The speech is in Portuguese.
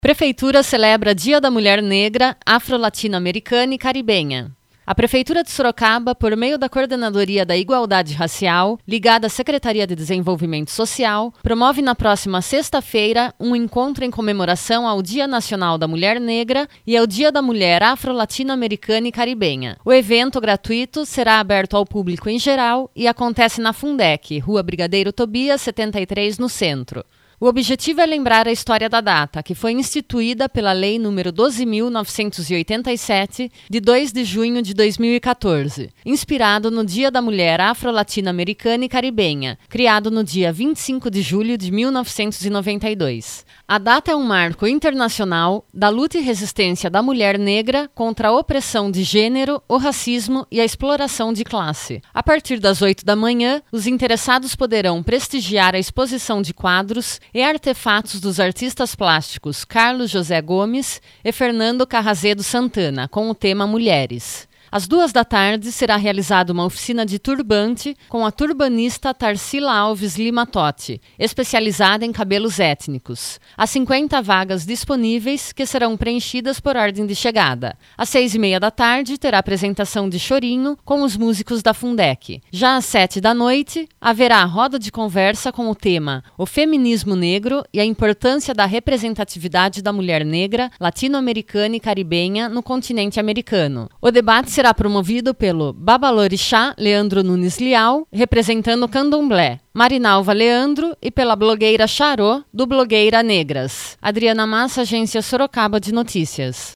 Prefeitura celebra Dia da Mulher Negra, Afro-Latino-Americana e Caribenha. A Prefeitura de Sorocaba, por meio da Coordenadoria da Igualdade Racial, ligada à Secretaria de Desenvolvimento Social, promove na próxima sexta-feira um encontro em comemoração ao Dia Nacional da Mulher Negra e ao Dia da Mulher Afro-Latino-Americana e Caribenha. O evento gratuito será aberto ao público em geral e acontece na Fundec, Rua Brigadeiro Tobias, 73, no centro. O objetivo é lembrar a história da data, que foi instituída pela Lei nº 12.987, de 2 de junho de 2014, inspirado no Dia da Mulher Afro-Latino-Americana e Caribenha, criado no dia 25 de julho de 1992. A data é um marco internacional da luta e resistência da mulher negra contra a opressão de gênero, o racismo e a exploração de classe. A partir das 8 da manhã, os interessados poderão prestigiar a exposição de quadros e artefatos dos artistas plásticos Carlos José Gomes e Fernando Carrazedo Santana, com o tema Mulheres. Às 2 da tarde será realizada uma oficina de turbante com a turbanista Tarsila Alves Lima Totti, especializada em cabelos étnicos. Há 50 vagas disponíveis que serão preenchidas por ordem de chegada. Às 6:30 da tarde terá apresentação de chorinho com os músicos da Fundec. Já às 7 da noite haverá roda de conversa com o tema O Feminismo Negro e a Importância da Representatividade da Mulher Negra, Latino-Americana e Caribenha no continente americano. O debate será promovido pelo Babalorixá Leandro Nunes Lial, representando o Candomblé, Marinalva Leandro e pela blogueira Charô, do Blogueira Negras. Adriana Massa, Agência Sorocaba de Notícias.